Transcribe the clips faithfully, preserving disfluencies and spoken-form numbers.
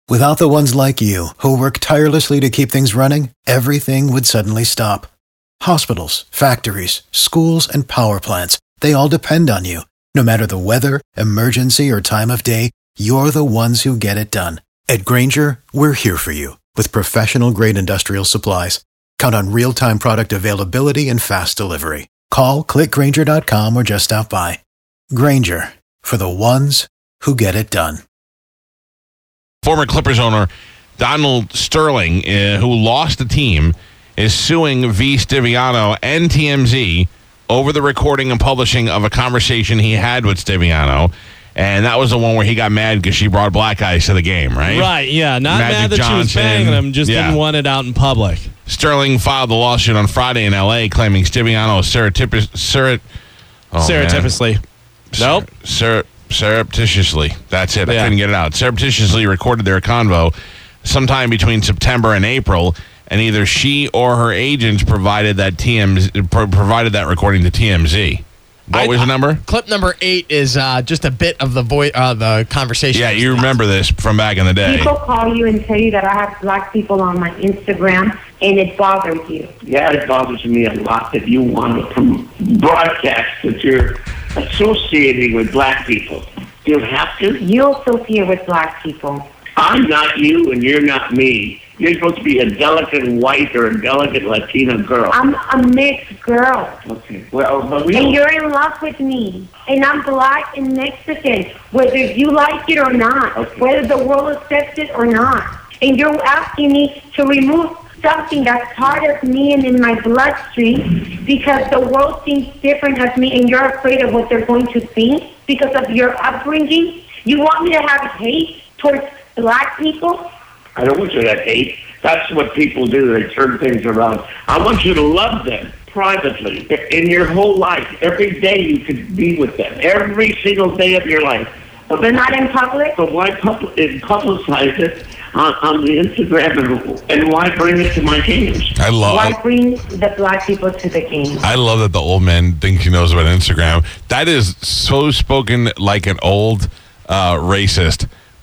Without the ones like you, who work tirelessly to keep things running, everything would suddenly stop. Hospitals, factories, schools, and power plants, they all depend on you. No matter the weather, emergency, or time of day, you're the ones who get it done. At Grainger, we're here for you with professional-grade industrial supplies. Count on real-time product availability and fast delivery. Call, click Grainger dot com, or just stop by. Grainger, for the ones who get it done. Former Clippers owner Donald Sterling, uh, who lost the team, is suing V. Stiviano and T M Z over the recording and publishing of a conversation he had with Stiviano. And that was the one where he got mad because she brought black guys to the game, right? Right, yeah. Not Magic mad that Johnson, she was banging him, just yeah. didn't want it out in public. Sterling filed the lawsuit on Friday in L A, claiming Stiviano surreptitiously. Surrep- oh, Surreptitiously. Nope. Sur- surreptitiously. That's it. I Yeah. couldn't get it out. Surreptitiously recorded their convo sometime between September and April, and either she or her agents provided that T M Z, pro- provided that recording to T M Z. What I- was the number? Clip number eight is uh, just a bit of the vo- uh, the conversation. Yeah, you remember this from back in the day. People call you and tell you that I have black people on my Instagram, and it bothers you. Yeah, it bothers me a lot that you want to prom- broadcast that you're associating with black people. You have to. You associate with black people. I'm not you, and you're not me. You're supposed to be a delicate white or a delicate Latina girl. I'm a mixed girl. Okay. Well, but we And don't. you're in love with me. And I'm black and Mexican, whether you like it or not, Okay. whether the world accepts it or not. And you're asking me to remove something that's part of me and in my bloodstream because the world thinks different of me and you're afraid of what they're going to think because of your upbringing. You want me to have hate towards black people? I don't want you to hate. That's what people do. They turn things around. I want you to love them privately in your whole life. Every day you could be with them. Every single day of your life. But But not in public? But why pub- publicize it on, on the Instagram and, and why bring it to my games? I love Why bring the black people to the game? I love that the old man thinks he knows about Instagram. That is so spoken like an old uh, racist.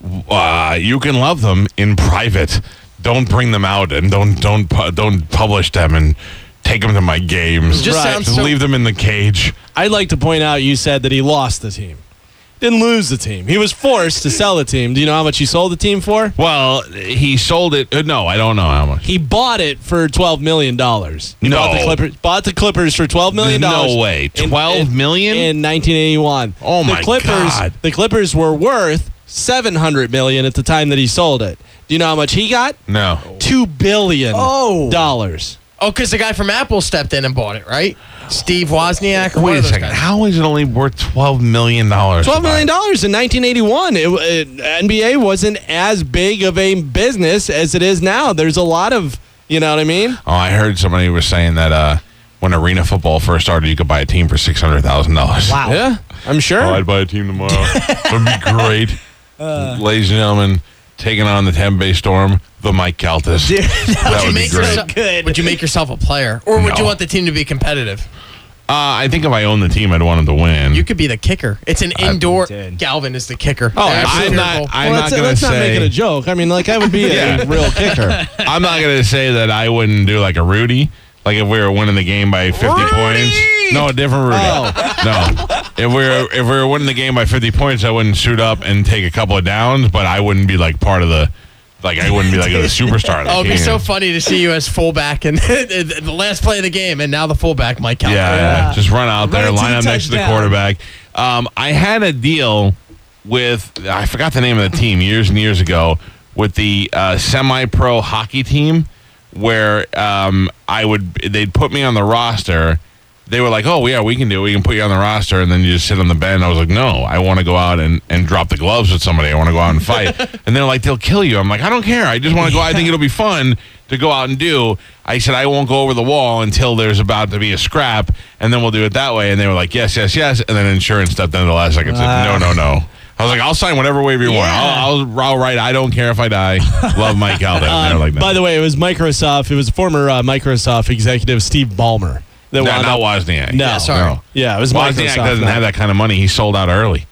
Uh, you can love them in private. Don't bring them out and don't don't pu- don't publish them and take them to my games. Just Right. sounds Just so- leave them in the cage. I'd like to point out you said that he lost the team. Didn't lose the team. He was forced to sell the team. Do you know how much he sold the team for? Well, he sold it. Uh, no, I don't know how much. He bought it for twelve million dollars. He No. bought the Clippers, bought the Clippers for twelve million dollars. No way. in- twelve million in nineteen eighty-one. Oh, the my Clippers, God. The Clippers were worth seven hundred million dollars at the time that he sold it. Do you know how much he got? No. two billion Oh. dollars. Oh, because the guy from Apple stepped in and bought it, right? Steve Wozniak. Or one Wait a of those second. guys. How is it only worth twelve million dollars? twelve million dollars in nineteen eighty-one. It, it, N B A wasn't as big of a business as it is now. There's a lot of, you know what I mean? Oh, I heard somebody was saying that uh, when arena football first started, you could buy a team for six hundred thousand dollars. Wow. Yeah, I'm sure. Oh, I'd buy a team tomorrow. That'd be great. Uh, Ladies and gentlemen, taking on the Tampa Bay Storm, the Mike Caltas. Dude, that Would you would be make great. yourself, Good. Would you make yourself a player, or would No. you want the team to be competitive? Uh, I think if I owned the team, I'd want them to win. You could be the kicker. It's an indoor. did. Galvin is the kicker. Oh, After I'm Super not- Bowl. I'm well, not let's, gonna let's not say- make it a joke. I mean, like, I would be Yeah. a real kicker. I'm not going to say that I wouldn't do like a Rudy. Like if we were winning the game by fifty Rudy! points. No, a different Rudy. Oh. No. If we were if we were winning the game by fifty points, I wouldn't suit up and take a couple of downs, but I wouldn't be like part of the like I wouldn't be like a superstar of the Oh, it'd be team. so funny to see you as fullback and the last play of the game, and now the fullback, Mike Calvin. Yeah, yeah. Just run out there, Run it to line the up next to the touchdown. quarterback. Um, I had a deal with, I forgot the name of the team years and years ago, with the uh, semi-pro hockey team where um, I would, they'd put me on the roster. They were like, oh, yeah, we can do it. We can put you on the roster, and then you just sit on the bench. I was like, no, I want to go out and, and drop the gloves with somebody. I want to go out and fight. And they're like, they'll kill you. I'm like, I don't care. I just want to go. I think it'll be fun to go out and do. I said, I won't go over the wall until there's about to be a scrap, and then we'll do it that way. And they were like, yes, yes, yes. And then insurance stepped in at the last second and said, no, no, no. I was like, I'll sign whatever waiver you want. I'll, I'll, I'll write, I don't care if I die. Love Mike Calvin. Uh, They're like that. by the way, it was Microsoft. It was former uh, Microsoft executive Steve Ballmer. That no, wound not up- Wozniak. No, Yeah, sorry. No. Yeah, it was Wozniak Microsoft. doesn't no. have that kind of money. He sold out early.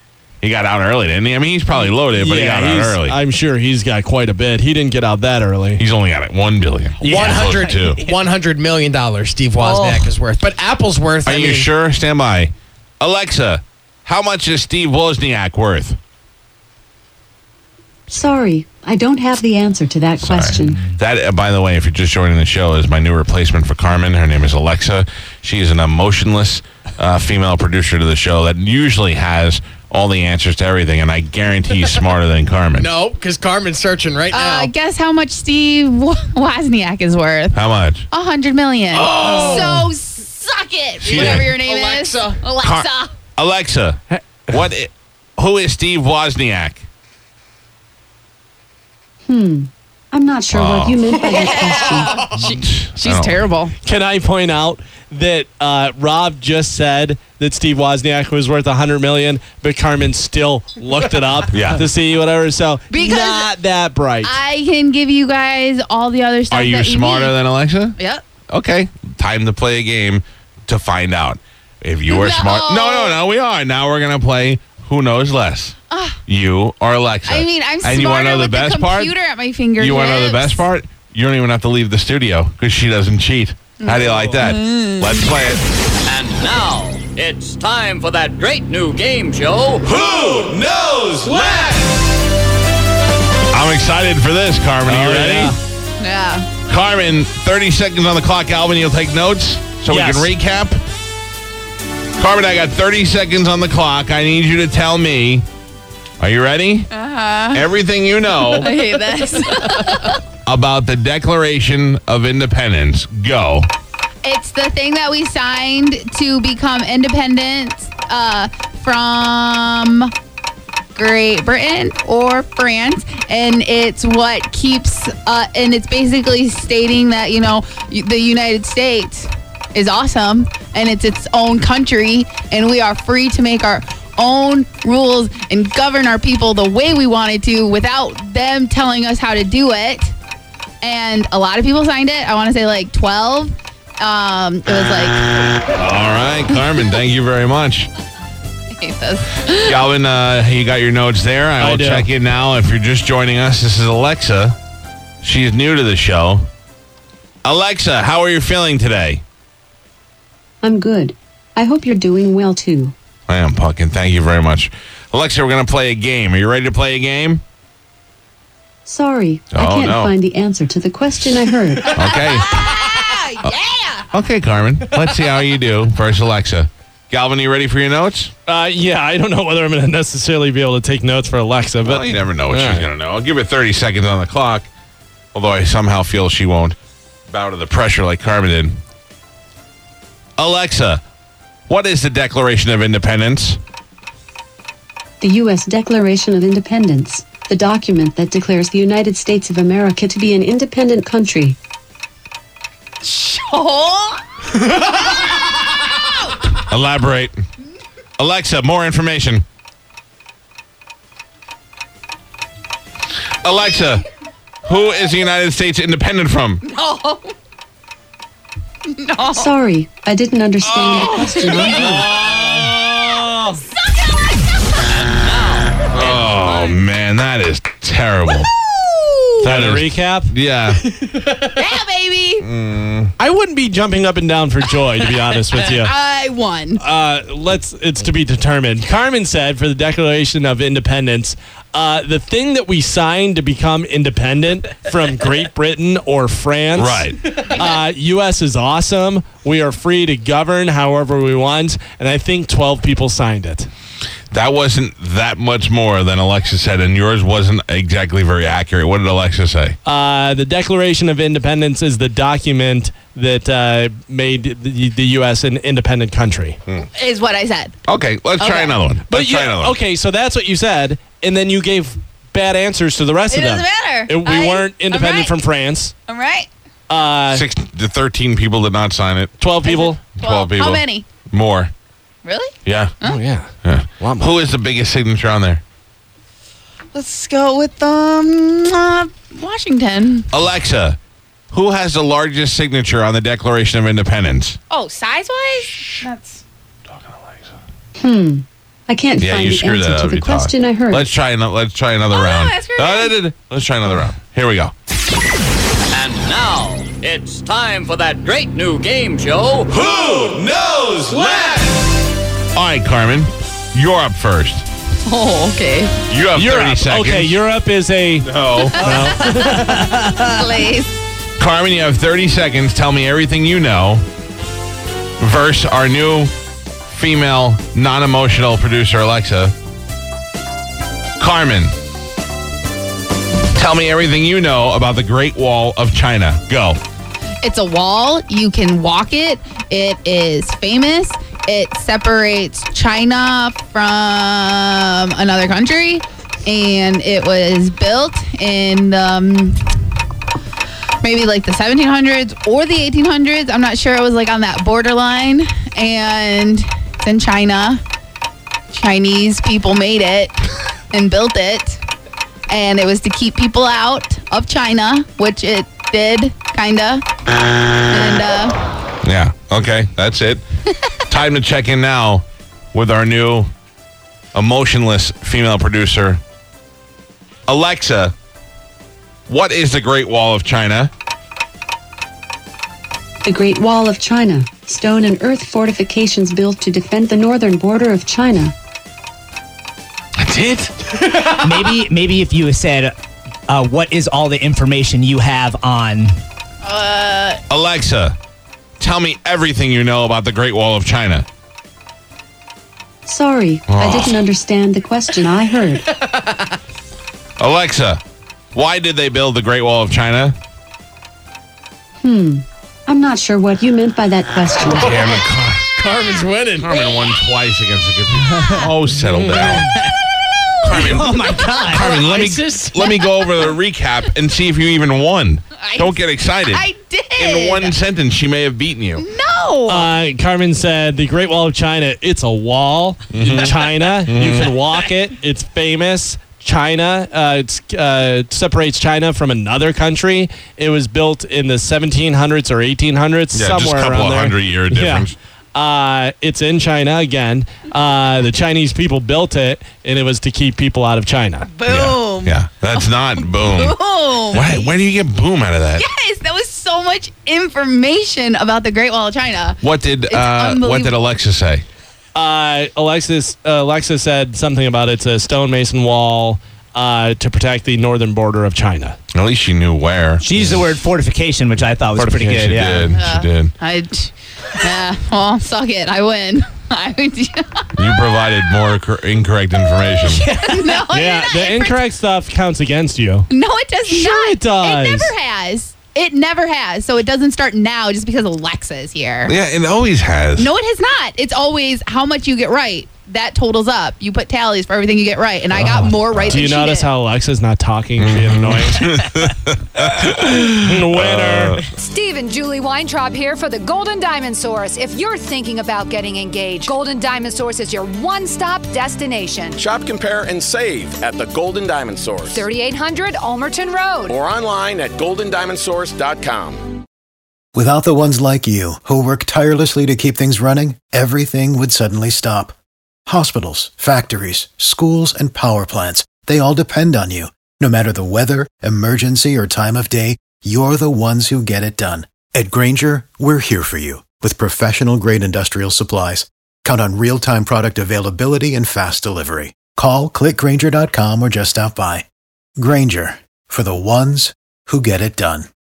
He got out early, didn't he? I mean, he's probably loaded, but he got out he's- early. I'm sure he's got quite a bit. He didn't get out that early. he's only got it one billion. one hundred, Two. one hundred million dollars Steve Wozniak is worth. But Apple's worth. Are I you mean, sure? Stand by. Alexa, how much is Steve Wozniak worth? Sorry, I don't have the answer to that question. That, uh, by the way, if you're just joining the show, is my new replacement for Carmen. Her name is Alexa. She is an emotionless uh, female producer to the show that usually has all the answers to everything, and I guarantee he's smarter than Carmen. No, because Carmen's searching right now. Uh, guess how much Steve Wozniak is worth? How much? A hundred million. So suck it, She whatever did. your name Alexa. is. Alexa. Car- Alexa, what? I- who is Steve Wozniak? Hmm. I'm not sure what you meant by that question. She's terrible. Can I point out that uh, Rob just said that Steve Wozniak was worth a hundred million, but Carmen still looked it up Yeah. to see whatever. So Because not that bright. I can give you guys all the other stuff. Are you that you smarter need. than Alexa? Yep. Okay, time to play a game to find out if you are No. smart. No, no, no, we are. Now we're gonna play Who Knows Less. You or Alexa. I mean, I'm and you wanna smarter know the with best the part? computer at my fingertips. You want to know the best part? You don't even have to leave the studio because she doesn't cheat. How do you like that? Mm. Let's play it. And now, it's time for that great new game show. Who knows less? I'm excited for this, Carmen. Are you Oh, ready? yeah. Yeah. Carmen, thirty seconds on the clock. Alvin, you'll take notes so Yes. we can recap. Carmen, I got thirty seconds on the clock. I need you to tell me. Are you ready? Uh-huh. Everything you know I hate this. about the Declaration of Independence. Go. It's the thing that we signed to become independent uh, from Great Britain or France, and it's what keeps, uh, and it's basically stating that, you know, the United States is awesome, and it's its own country, and we are free to make our own rules and govern our people the way we wanted to without them telling us how to do it. And a lot of people signed it. I want to say like twelve. Um, it was like, All right, Carmen, thank you very much. I hate this. Galvin, uh, you got your notes there. I I will do. check in now. If you're just joining us, this is Alexa. She's new to the show. Alexa, how are you feeling today? I'm good. I hope you're doing well too. I am, Pumpkin. Thank you very much. Alexa, we're going to play a game. Are you ready to play a game? Sorry, I Oh, can't no. find the answer to the question I heard. Okay. Yeah. Okay, Carmen. Let's see how you do. First, Alexa. Galvin, you ready for your notes? Uh, yeah, I don't know whether I'm going to necessarily be able to take notes for Alexa, but Well, you never know what All she's right. going to know. I'll give her thirty seconds on the clock, although I somehow feel she won't bow to the pressure like Carmen did. Alexa, what is the Declaration of Independence? The U S Declaration of Independence, the document that declares the United States of America to be an independent country. Oh, Elaborate. Alexa, more information. Alexa, who is the United States independent from? no. No. Sorry, I didn't understand the question I heard. Oh, man, that is terrible. That Got a is- recap? Yeah. Yeah, baby. I wouldn't be jumping up and down for joy, to be honest with you. I won. Uh, let's. It's to be determined. Carmen said for the Declaration of Independence, uh, the thing that we signed to become independent from Great Britain or France. Right. Uh, U S is awesome. We are free to govern however we want, and I think twelve people signed it. That wasn't that much more than Alexa said, and yours wasn't exactly very accurate. What did Alexa say? Uh, the Declaration of Independence is the document that uh, made the, the U S an independent country. Is what I said. Okay, let's try Okay. another one. But Let's you, try another one. okay, so that's what you said, and then you gave bad answers to the rest It of them. doesn't matter. It- we I- weren't I'm independent right. from France. All right. Uh, Six to thirteen people did not sign it. twelve people. Twelve people. How many? More. Really? Yeah. Oh yeah. yeah. Lot more. Who is the biggest signature on there? Let's go with um uh, Washington. Alexa, who has the largest signature on the Declaration of Independence? Oh, size wise? That's Hmm. I can't Yeah, find you the screwed that answer up. to the you question talked. I heard. Let's try another. Let's try another Oh, round. no, I screwed Uh, it. da- da- da. Let's try another round. Here we go. And now, it's time for that great new game show. Who knows less? All right, Carmen, you're up first. Oh, okay. You have Europe. thirty seconds. Okay, Europe is a. No. Please. Carmen, you have thirty seconds. Tell me everything you know. Versus our new female, non-emotional producer, Alexa. Carmen, tell me everything you know about the Great Wall of China. Go. It's a wall. You can walk it. It is famous. It separates China from another country. And it was built in um, maybe like the seventeen hundreds or the eighteen hundreds. I'm not sure. It was like on that borderline. And it's in China. Chinese people made it and built it. And it was to keep people out of China, which it did, kind of. And, uh, Yeah. Okay. That's it. Time to check in now with our new emotionless female producer, Alexa. What is the Great Wall of China? The Great Wall of China, stone and earth fortifications built to defend the northern border of China. That's it. maybe maybe if you said, uh, what is all the information you have on? Alexa, tell me everything you know about the Great Wall of China. Sorry, Oh. I didn't understand the question I heard. Alexa, why did they build the Great Wall of China? Hmm. I'm not sure what you meant by that question. Damn it, Car- Carmen's winning. Carmen won twice against the computer. Oh, settle down. Carmen, Oh my God! Carmen, let me ISIS? let me go over the recap and see if you even won. I- Don't get excited. I did. In one sentence, she may have beaten you. No. Uh, Carmen said the Great Wall of China. It's a wall in China. You can walk it. It's famous. China. Uh, it's uh, separates China from another country. It was built in the seventeen hundreds or eighteen hundreds, Yeah, somewhere just a couple around of there. hundred year difference. Yeah. Uh, it's in China again. Uh, the Chinese people built it, and it was to keep people out of China. Boom. Yeah, that's not boom. Boom. Why, why do you get boom out of that? Yes, that was so much information about the Great Wall of China. What did It's uh, what did unbelievable. Alexa say? Uh, Alexis, uh, Alexa said something about it's a stonemason wall uh, to protect the northern border of China. At least she knew where. She used the word fortification, which I thought was pretty good. She Yeah. did. Uh, She did. I, yeah, well, suck it. I win. I would. You provided more cor- incorrect information. no, I Yeah, did not. the It incorrect stuff counts against you. No, it does Sure not. it does. It never has. It never has. So it doesn't start now just because Alexa is here. Yeah, it always has. No, it has not. It's always how much you get right. That totals up. You put tallies for everything you get right, and I got more right Do than you she notice did. how Alexa's not talking? Being annoying. Winner. Steve and Julie Weintraub here for the Golden Diamond Source. If you're thinking about getting engaged, Golden Diamond Source is your one-stop destination. Shop, compare, and save at the Golden Diamond Source. thirty-eight hundred Almerton Road. Or online at golden diamond source dot com. Without the ones like you, who work tirelessly to keep things running, everything would suddenly stop. Hospitals, factories, schools, and power plants, they all depend on you. No matter the weather, emergency, or time of day, you're the ones who get it done. At Grainger, we're here for you with professional-grade industrial supplies. Count on real-time product availability and fast delivery. Call, click Grainger dot com, or just stop by. Grainger, for the ones who get it done.